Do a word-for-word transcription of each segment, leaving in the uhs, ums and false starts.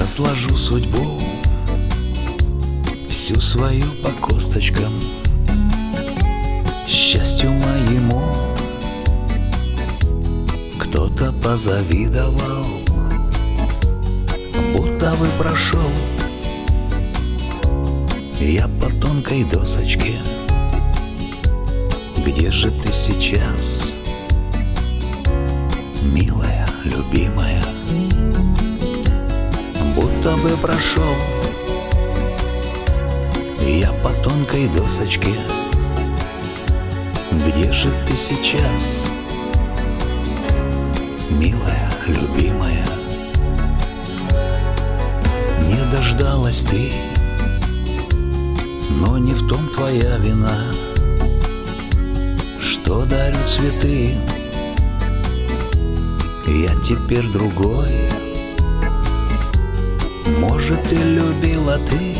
Разложу судьбу всю свою по косточкам. Счастью моему кто-то позавидовал, будто бы прошел я по тонкой досочке. Где же ты сейчас, милая, любимая? Будто бы прошел я по тонкой досочке. Где же ты сейчас, милая, любимая? Не дождалась ты, но не в том твоя вина, что дарю цветы. Я теперь другой. Может, и любила ты,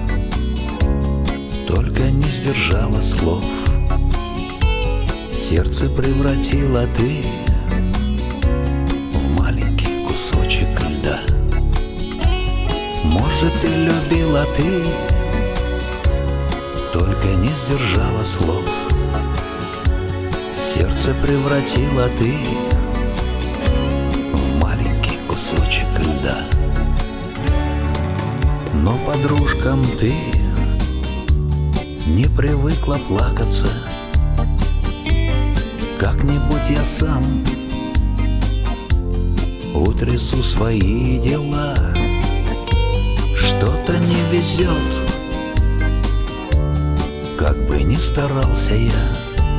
только не сдержала слов. Сердце превратила ты в маленький кусочек льда. Может, и любила ты, только не сдержала слов. Сердце превратила ты в маленький кусочек льда. Но подружкам ты не привыкла плакаться. Как-нибудь я сам утрясу свои дела. Что-то не везет, как бы ни старался я.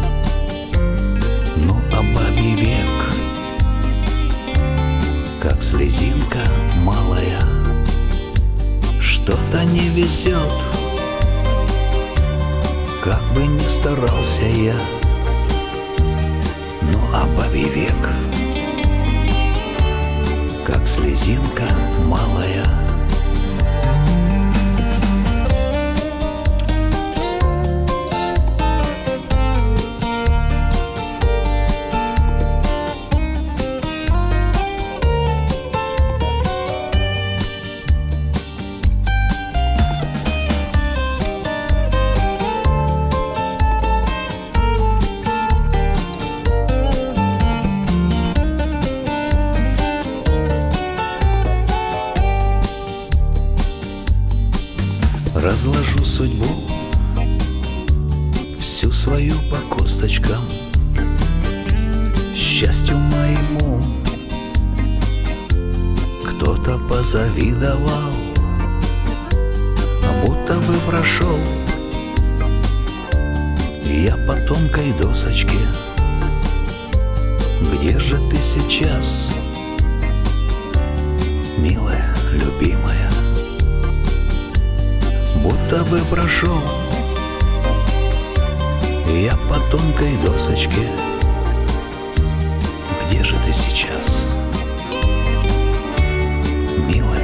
Ну, а бабий век, как слезинка малая. Что-то не везет, как бы ни старался я. Ну, а бабий век, как слезинка малая. Разложу судьбу всю свою по косточкам. Счастью моему кто-то позавидовал, будто бы прошел я по тонкой досочке. Где же ты сейчас, милая, любимая? Будто бы прошел я по тонкой досочке. Где же ты сейчас, милая?